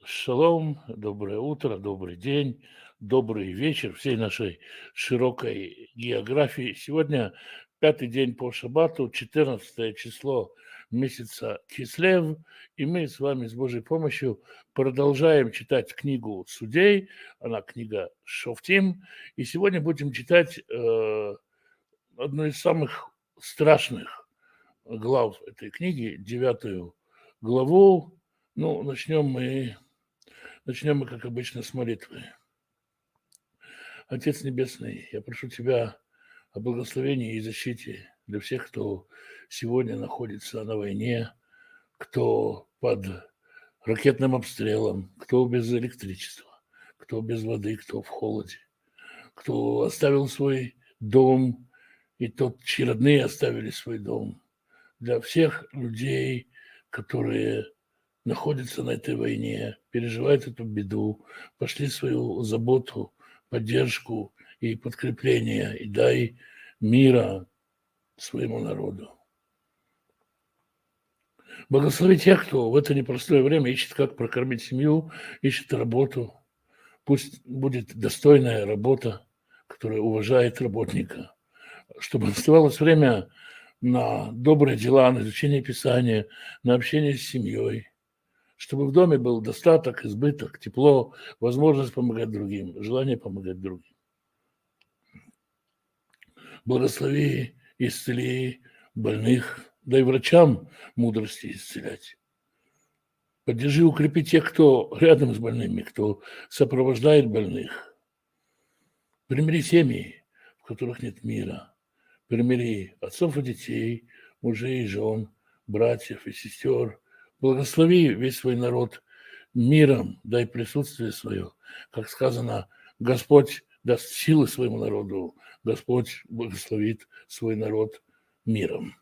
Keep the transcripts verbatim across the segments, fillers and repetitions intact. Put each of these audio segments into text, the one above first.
Шалом, доброе утро, добрый день, добрый вечер всей нашей широкой географии. Сегодня пятый день по шаббату, четырнадцатое число месяца Кислев, и мы с вами с Божьей помощью продолжаем читать книгу Судей, она книга Шофтим, и сегодня будем читать э, одну из самых страшных глав этой книги, девятую главу. Ну, начнем мы Начнем мы, как обычно, с молитвы. Отец Небесный, я прошу Тебя о благословении и защите для всех, кто сегодня находится на войне, кто под ракетным обстрелом, кто без электричества, кто без воды, кто в холоде, кто оставил свой дом, и тот, чьи родные оставили свой дом. Для всех людей, которые находятся на этой войне, переживают эту беду, пошли свою заботу, поддержку и подкрепление, и дай мира своему народу. Благослови тех, кто в это непростое время ищет, как прокормить семью, ищет работу. Пусть будет достойная работа, которая уважает работника, чтобы оставалось время на добрые дела, на изучение Писания, на общение с семьей, чтобы в доме был достаток, избыток, тепло, возможность помогать другим, желание помогать другим. Благослови, исцели больных, дай врачам мудрости исцелять. Поддержи, укрепи тех, кто рядом с больными, кто сопровождает больных. Примири семьи, в которых нет мира. Примири отцов и детей, мужей и жен, братьев и сестер. Благослови весь свой народ миром, дай присутствие свое. Как сказано, Господь даст силы своему народу, Господь благословит свой народ миром.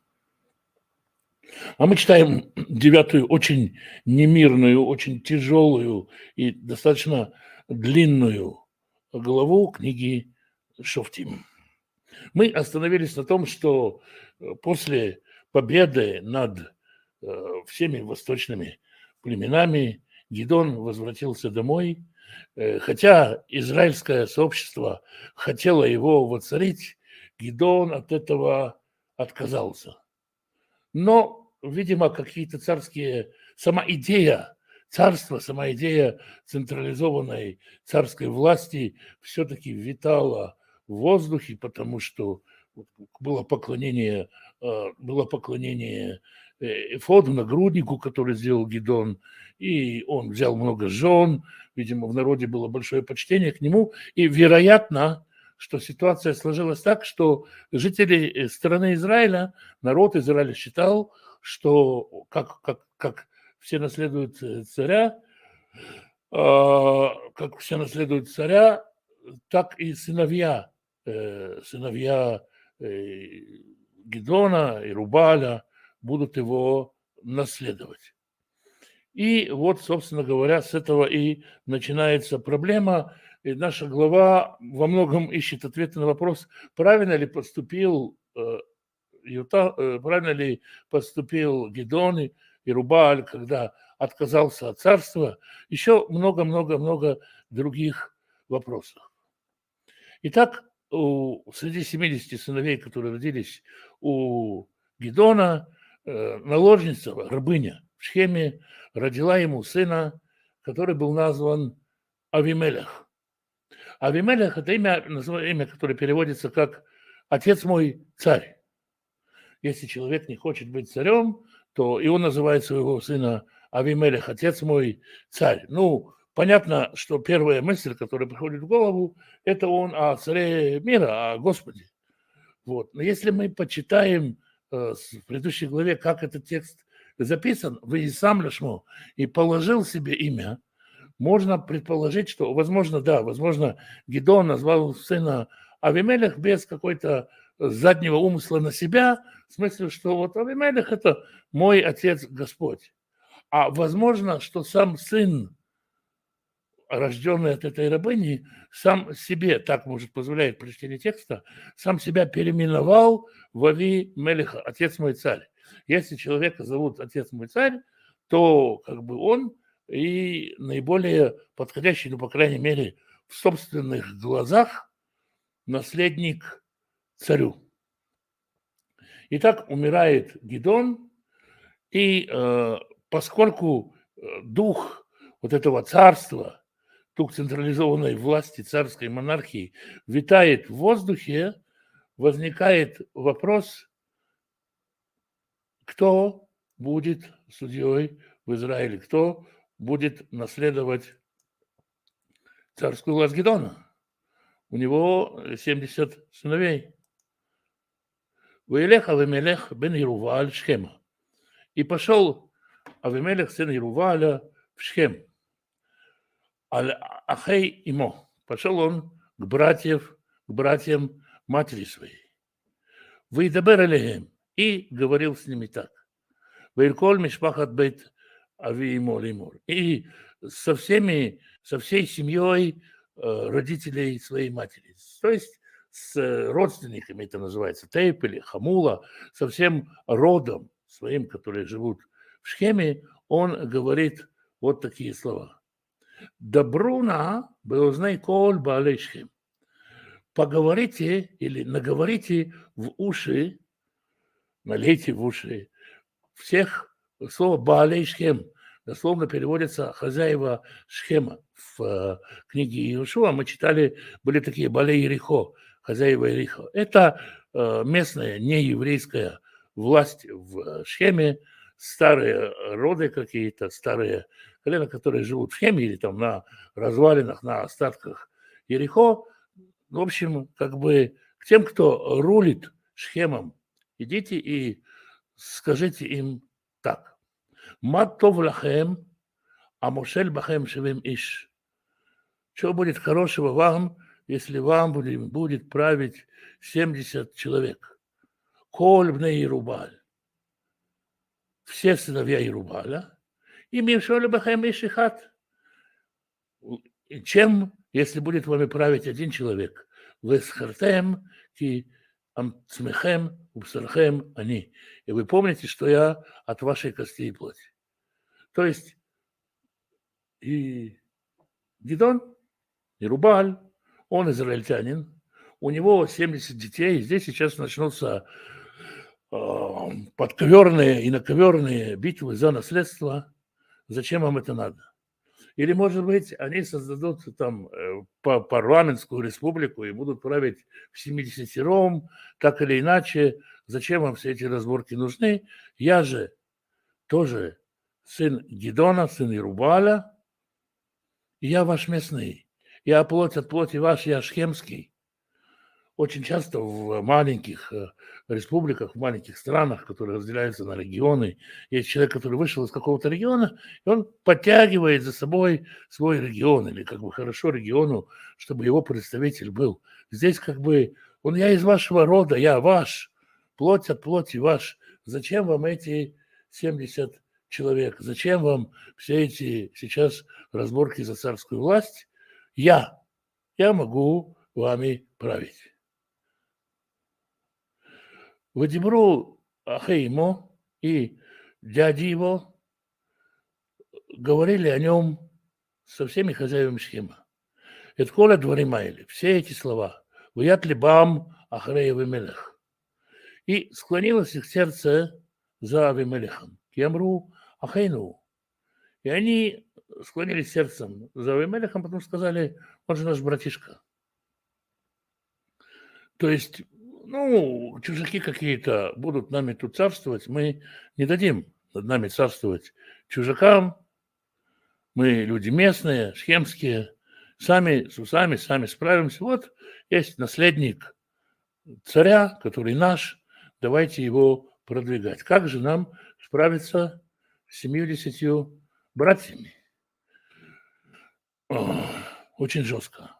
А мы читаем девятую, очень немирную, очень тяжелую и достаточно длинную главу книги Шофтим. Мы остановились на том, что после победы над всеми восточными племенами Гидеон возвратился домой, хотя израильское сообщество хотело его воцарить, Гидеон от этого отказался. Но, видимо, какие-то царские, сама идея царства, сама идея централизованной царской власти все-таки витала в воздухе, потому что было поклонение, было поклонение эфоду, нагруднику, который сделал Гидеон, и он взял много жен, видимо, в народе было большое почтение к нему, и вероятно, что ситуация сложилась так, что жители страны Израиля, народ Израиля считал, что как, как, как все наследуют царя, как все наследуют царя, так и сыновья, сыновья Гидеона и Рубаля будут его наследовать. И вот, собственно говоря, с этого и начинается проблема. И наша глава во многом ищет ответы на вопрос, правильно ли поступил Юта, правильно ли поступил Гидеон и Рубаль, когда отказался от царства. Еще много-много-много других вопросов. Итак, у, среди семидесяти сыновей, которые родились у Гидеона, наложница, рабыня в Шхеме родила ему сына, который был назван Авимелех. Авимелех – это имя, имя, которое переводится как «отец мой царь». Если человек не хочет быть царем, то и он называет своего сына Авимелех, отец мой царь. Ну, понятно, что первая мысль, которая приходит в голову, это он о царе мира, о Господе. Вот. Но если мы почитаем в предыдущей главе, как этот текст записан, «Вы сам лишмо» и положил себе имя, можно предположить, что, возможно, да, возможно, Гидеон назвал сына Авимелех без какой-то заднего умысла на себя, в смысле, что вот Авимелех – это мой отец Господь. А возможно, что сам сын, рожденный от этой рабыни, сам себе, так может позволяет прочтение текста, сам себя переименовал в Авимелеха, отец мой царь. Если человека зовут отец мой царь, то как бы он и наиболее подходящий, ну, по крайней мере, в собственных глазах наследник царю. Итак, умирает Гидон, и э, поскольку дух вот этого царства, дух централизованной власти, царской монархии витает в воздухе, возникает вопрос, кто будет судьей в Израиле, кто будет наследовать царскую власть Гидона. У него семьдесят сыновей. «Ваилех Авимелех бен Ерувааль Шхема». И пошел Авимелех, сын Ерувааля, в Шхем. Аль-Ахей имо. Пошел он к, братьев, к братьям матери своей. «Вейдабер алехем». И говорил с ними так. «Вейльколь мишпахат бейт ави имо лимор». И со всеми, со всей семьей родителей своей матери. То есть с родственниками, это называется Тейп или Хамула, со всем родом своим, которые живут в Шхеме, он говорит вот такие слова. «Добруна беознай коль баалей Шхем». Поговорите или наговорите в уши, налейте в уши всех, слово «баалей Шхем» дословно переводится «хозяева Шхема». В книге Иешуа мы читали, были такие «балей Ерихо», хозяева Ерихо. Это местная нееврейская власть в Шхеме, старые роды какие-то, старые колена, которые живут в Шхеме или там на развалинах, на остатках Ерихо. В общем, как бы к тем, кто рулит Шхемом, идите и скажите им так. «Мат тов лахем, а мошель бахем шевем иш». Что будет хорошего вам, если вам будет, будет править семьдесят человек? «Коль бней Ерубаль». Все сыновья Ерубаля. И мишоль бахем иш ихат. Чем, если будет вами править один человек? «Весхартем ки амцмехем убсархем они». И вы помните, что я от вашей кости и плоти. То есть и Гидон, Ерубааль, он израильтянин, у него семьдесят детей, и здесь сейчас начнутся э, подковерные и наковерные битвы за наследство. Зачем вам это надо? Или, может быть, они создадут там парламентскую республику и будут править в семидесятером, так или иначе. Зачем вам все эти разборки нужны? Я же тоже сын Гидона, сын Ерубаля, и я ваш местный. Я плоть от плоти ваш, я шхемский. Очень часто в маленьких республиках, в маленьких странах, которые разделяются на регионы, есть человек, который вышел из какого-то региона, и он подтягивает за собой свой регион, или как бы хорошо региону, чтобы его представитель был. Здесь как бы он, я из вашего рода, я ваш, плоть от плоти ваш. Зачем вам эти семьдесят человек? Зачем вам все эти сейчас разборки за царскую власть? Я, я могу вами править. Вадимру Ахеймо и дяди его говорили о нем со всеми хозяевами Шхема. Это коля дворимайли, все эти слова. Ваят либам Ахреев Авимелех. И склонилось их сердце за Авимелехом. Кемру Ахейну. И они склонились сердцем за Авимелехом, потом сказали, он же наш братишка. То есть, ну, чужаки какие-то будут нами тут царствовать, мы не дадим над нами царствовать чужакам. Мы люди местные, шхемские, сами с усами, сами справимся. Вот есть наследник царя, который наш, давайте его продвигать. Как же нам справиться с семьюдесятью братьями? Очень жестко.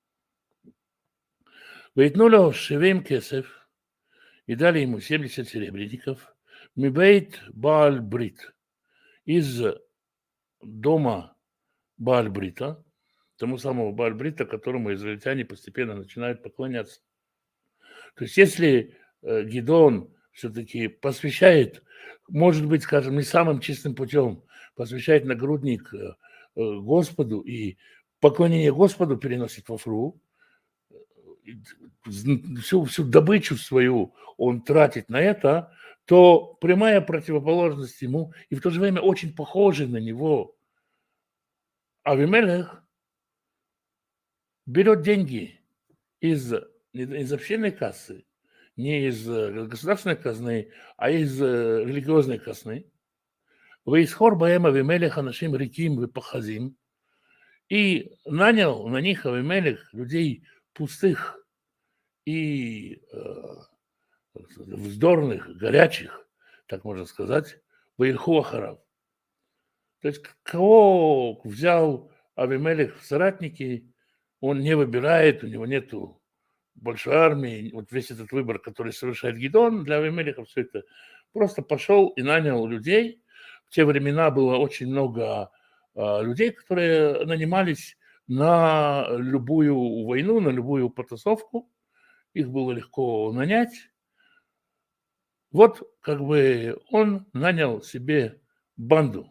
Вейтнуло шевим кесев, и дали ему семьдесят серебряников, мибейт Бааль-Брит, из дома Бааль-Брита, тому самому Бааль-Брита, которому израильтяне постепенно начинают поклоняться. То есть если Гидеон все-таки посвящает может быть, скажем, не самым чистым путем посвящает нагрудник э, э, Господу и поклонение Господу переносит во фру, и з- всю, всю добычу свою он тратит на это, то прямая противоположность ему и в то же время очень похожий на него Авимелех берет деньги из, из общественной кассы, не из э, государственной казны, а из э, религиозной казны. Вейсхор баэм Авимелех анашим риким вепахазим. И нанял на них Авимелех людей пустых и э, вздорных, горячих, так можно сказать, Ваильху Ахарав. То есть кого взял Авимелех в соратники, он не выбирает, у него нету большой армии. Вот весь этот выбор, который совершает Гидеон, для Авимелеха все это просто пошел и нанял людей. В те времена было очень много а, людей, которые нанимались на любую войну, на любую потасовку. Их было легко нанять. Вот как бы он нанял себе банду.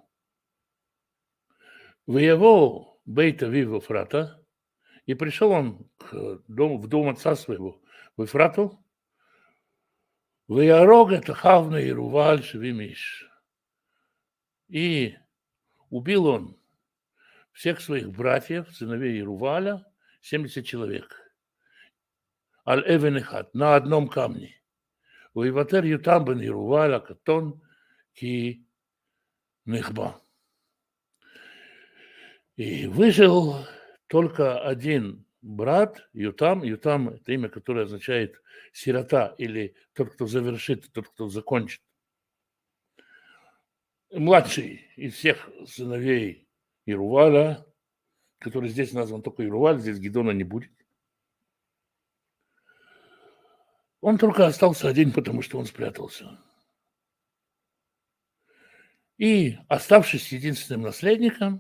В его Бейта Вива Фрата, и пришел он к дому, в дом отца своего, в Ефрату, в Ярог это Хавна и Руваль Шевимиш. И убил он всех своих братьев, сыновей Ируваля, семьдесят человек. Аль-Эвенехат, на одном камне. Воеватер Ютам бен Ируваля, Катон, Ки Нехба. И выжил только один брат, Ютам. Ютам – это имя, которое означает сирота или тот, кто завершит, тот, кто закончит. Младший из всех сыновей Ируваля, который здесь назван только Ируваль, здесь Гидона не будет. Он только остался один, потому что он спрятался. И, оставшись единственным наследником,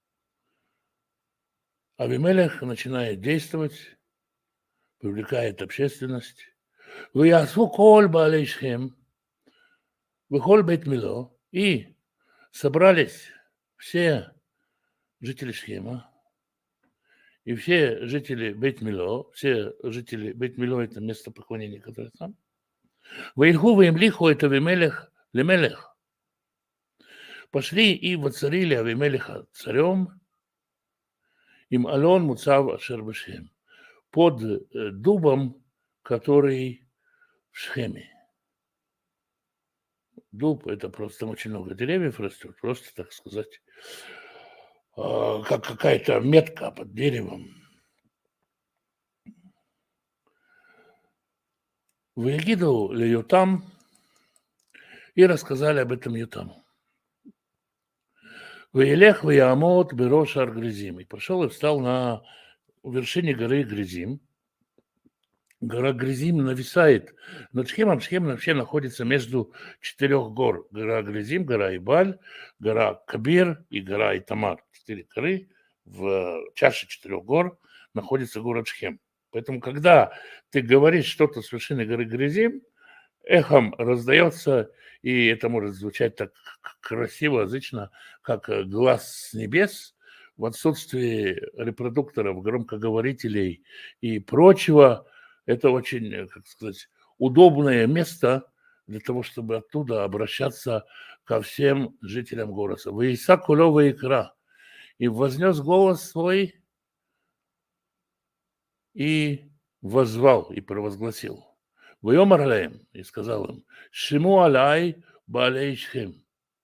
Авимелех начинает действовать, привлекает общественность. «Вясву коль баалей Шхем, вехоль бейт Мило». И собрались все жители Шхема и все жители Бейт-Мило, все жители Бейт-Мило – это место поклонения, которое там. «Ваильху ваимлиху это Авимелех лемелех». Пошли и воцарили Авимелеха царем, им Алон Муцав Ашер бешхем, под дубом, который в Шхеме. Дуб – это просто там очень много деревьев растет, просто, так сказать, как какая-то метка под деревом. В Егиду ли Ютам, и рассказали об этом Ютаму. Ваилех ваямот берош ар Гризим. И пошел и встал на вершине горы Гризим. Гора Гризим нависает над Шхемом. Шхем вообще находится между четырех гор. Гора Гризим, гора Ибаль, гора Кабир и гора Итамар. Четыре горы. В чаше четырех гор находится город Шхем. Поэтому, когда ты говоришь что-то с вершины горы Гризим, эхом раздается, и это может звучать так красиво, язычно, как глаз с небес. В отсутствии репродукторов, громкоговорителей и прочего, это очень, как сказать, удобное место для того, чтобы оттуда обращаться ко всем жителям города. «Ваиса кулёва икра». И вознес голос свой, и воззвал, и провозгласил. «Вайомар алеем», и сказал им, «Шиму алай баалей Шхем».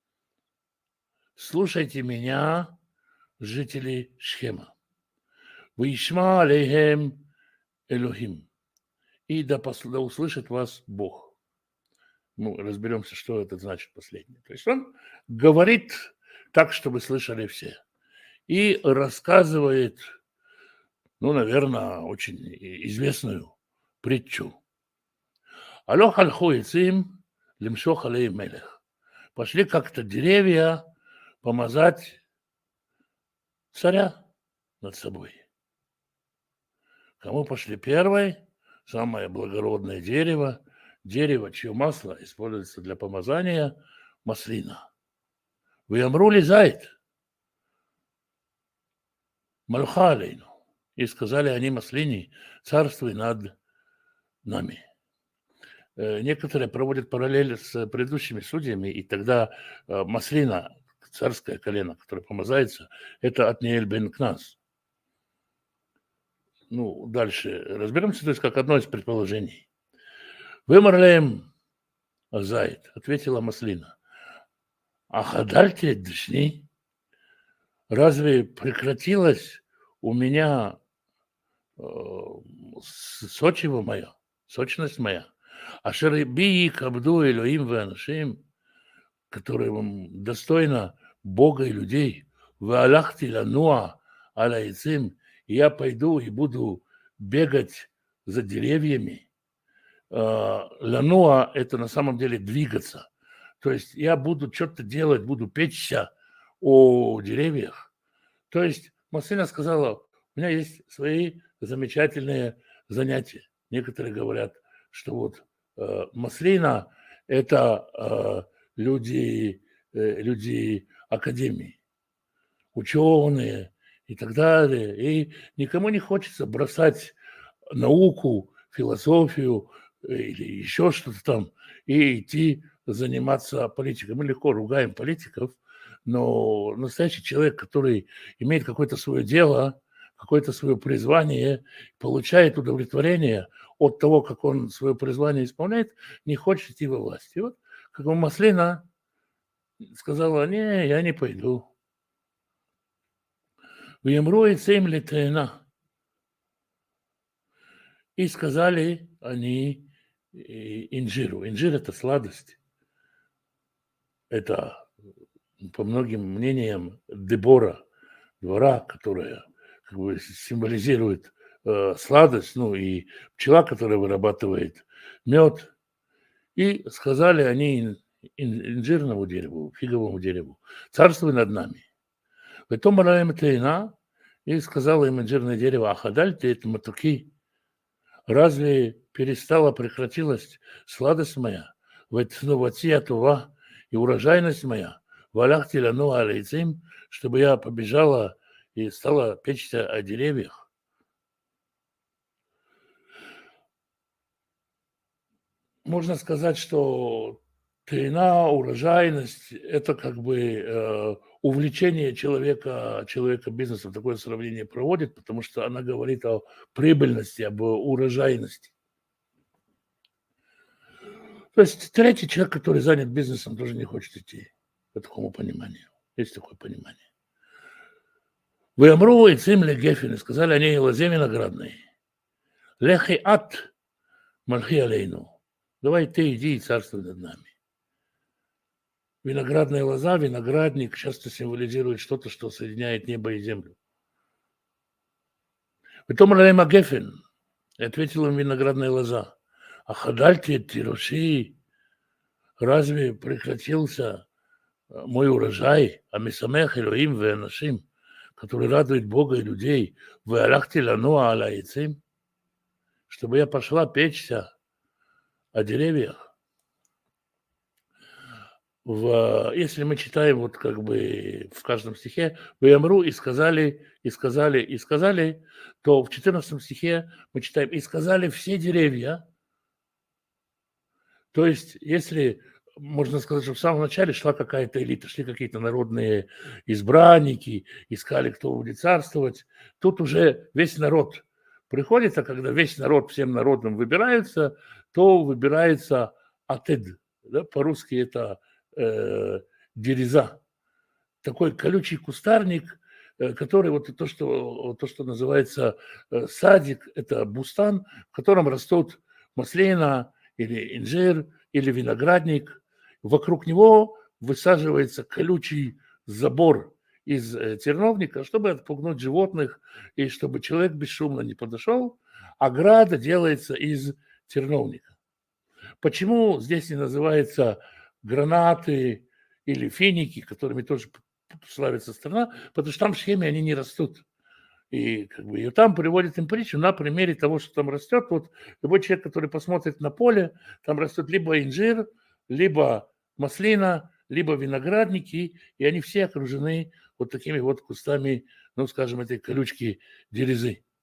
Слушайте меня, жители Шхема. «Ваишма алейхем Элохим». И да, да услышит вас Бог. Ну, разберемся, что это значит последнее. То есть он говорит так, чтобы слышали все. И рассказывает, ну, наверное, очень известную притчу. Алох альху ицим лимшох алей мелех. Пошли как-то деревья помазать царя над собой. Кому пошли первой? Самое благородное дерево, дерево, чье масло используется для помазания, маслина. Вы амрули зайд, малха алейну. И сказали они маслине, царствуй над нами. Некоторые проводят параллель с предыдущими судьями, и тогда маслина, царское колено, которое помазается, это Отниэль бен Кнас. Ну, дальше разберемся, то есть как одно из предположений. Вымарлеем Азайд, ответила маслина. А хадальте дышни, разве прекратилась у меня э, сочево мое, сочность моя? А шерби кабду Элоим ванашим, которым достойно Бога и людей, ваалахти лануа алайцим, я пойду и буду бегать за деревьями. Лануа – это на самом деле двигаться. То есть я буду что-то делать, буду печься о деревьях. То есть маслина сказала, у меня есть свои замечательные занятия. Некоторые говорят, что вот э, маслина – это э, люди, э, люди академии, ученые и так далее. И никому не хочется бросать науку, философию или еще что-то там и идти заниматься политикой. Мы легко ругаем политиков, но настоящий человек, который имеет какое-то свое дело, какое-то свое призвание, получает удовлетворение от того, как он свое призвание исполняет, не хочет идти во власть. И вот, как бы маслина сказала, не, я не пойду. Вьемру и цейм летена. И сказали они инжиру. Инжир – это сладость. Это, по многим мнениям, Дебора, двора, которая как бы символизирует э, сладость, ну и пчела, которая вырабатывает мед. И сказали они инжирному дереву, фиговому дереву, царствуй над нами. Потом Мараем Тейна, и сказала им инжирное дерево, ахадаль ты это матуки, разве перестала, прекратилась сладость моя, ватия тува и урожайность моя, валях теляну алейцим, чтобы я побежала и стала печься о деревьях. Можно сказать, что тейна, урожайность – это как бы э, увлечение человека, человека бизнесом. Такое сравнение проводит, потому что она говорит о прибыльности, об урожайности. То есть третий человек, который занят бизнесом, тоже не хочет идти по такому пониманию. Есть такое понимание. Вы амру и цимли гефин, сказали они лозе виноградной. Лехи ат мальхи алейну. Давай ты иди и царствуй над нами. Виноградная лоза, виноградник часто символизирует что-то, что соединяет небо и землю. Потом Ралема Гефин, ответила им виноградная лоза. А хадальте тироши, разве прекратился мой урожай, а мисамех Элоим венашим, который радует Бога и людей, вы алахте лануа алайцим, чтобы я пошла печься о деревьях. В, если мы читаем вот как бы в каждом стихе «Ваямру» и сказали, и сказали, и сказали, то в четырнадцатом стихе мы читаем «И сказали все деревья». То есть если, можно сказать, что в самом начале шла какая-то элита, шли какие-то народные избранники, искали, кто будет царствовать, тут уже весь народ приходит, а когда весь народ всем народом выбирается, то выбирается атед, да, по-русски это Э, дереза, такой колючий кустарник, э, который вот то, что, то, что называется э, садик, это бустан, в котором растут маслина или инжир, или виноградник. Вокруг него высаживается колючий забор из э, терновника, чтобы отпугнуть животных и чтобы человек бесшумно не подошел. Ограда делается из терновника. Почему здесь не называется гранаты или финики, которыми тоже славится страна, потому что там в Шхеме они не растут. И, как бы, и там приводит им притчу на примере того, что там растет. Вот любой человек, который посмотрит на поле, там растет либо инжир, либо маслина, либо виноградники, и они все окружены вот такими вот кустами, ну, скажем, этой колючки дерезы.